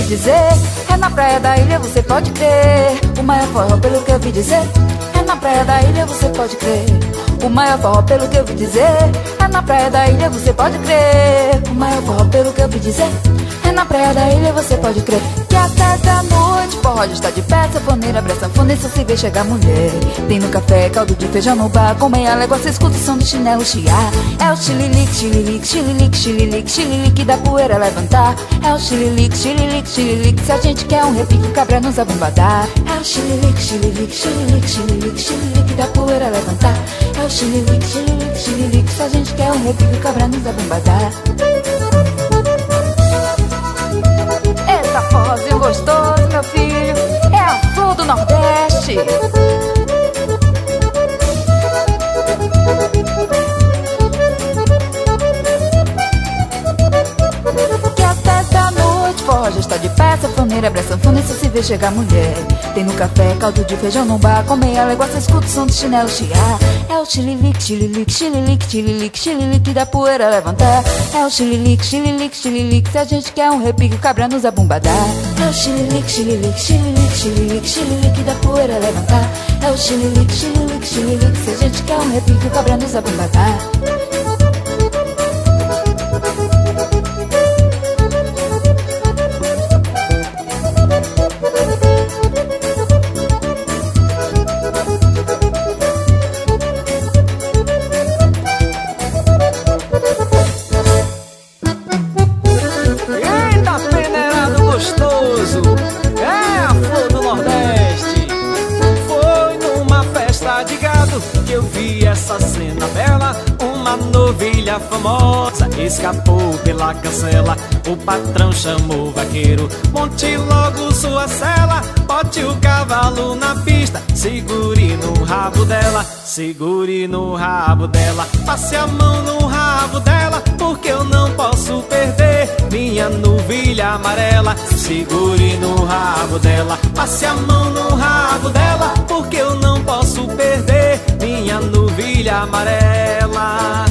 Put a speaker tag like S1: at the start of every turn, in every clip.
S1: dizer. É na praia da ilha, você pode crer. O maior forró, pelo que eu vi dizer. É na praia da ilha, você pode crer. O maior forró, pelo que eu vi dizer. É na praia da ilha, você pode crer. O maior forró, pelo que eu vi dizer. É na praia da ilha, você pode crer. Que até da noite, forró já está de pé. Sanfoneira, abre a sanfona e só se vê chegar mulher. Tem no café, caldo de feijão no bar. Com meia légua, cê escuta o som do chinelo chiar. É o xililique, xililique, xililique, xililique, xililique da poeira levantar. É o xililique, xililique, xililique. Se a gente quer um repique, cabra nos abumbadar. É o xililique, xililique, xililique, xililique, xililique da poeira levantar. É o xililique, xililique, xililique. Se a gente quer um repique, cabra nos abumbadar. Eita forrozinho gostoso, meu filho. É a flor do Nordeste. Que até da noite, forró já está de pé. Sanfoneira, abre a sanfona e só se vê chegar mulher. Tem no café, caldo de feijão no bar. Com meia légua, cê escuta o som do chinelo chiar. É o xililique, xililique, xililique, xililique, xililique da poeira levantar. É o xililique, xililique, xililique. Se a gente quer um repique, cabra nos abumbadar. É o xililique, xililique, xililique, xililique, xililique da poeira levantar. É o xililique, xililique, xililique. Se a gente quer um repique, cabra nos abumbadar.
S2: Que eu vi essa cena bela, uma novilha famosa escapou pela cancela. O patrão chamou o vaqueiro, monte logo sua sela. Bote o cavalo na pista, segure no rabo dela, segure no rabo dela. Passe a mão no rabo dela, porque eu não posso perder minha novilha amarela. Segure no rabo dela, passe a mão no rabo dela, porque eu não posso perder minha novilha amarela.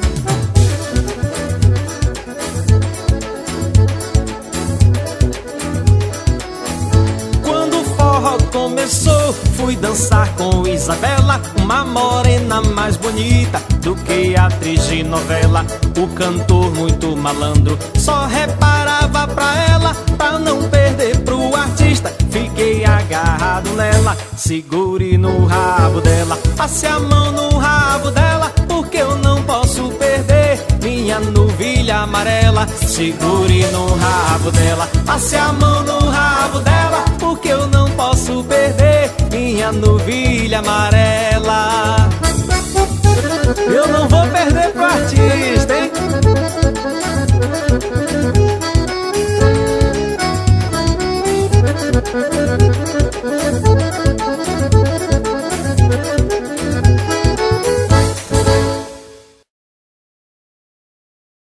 S2: Quando o forró começou, fui dançar com Isabela, uma morena mais bonita do que atriz de novela. O cantor muito malandro só reparava pra ela, pra não perder pro artista. Fiquei agarrado nela, segure no rabo dela, passe a mão no rabo dela, porque eu não posso perder minha novilha amarela. Segure no rabo dela, passe a mão no rabo dela, porque eu não posso perder minha novilha amarela. Eu não vou perder pro artista, hein?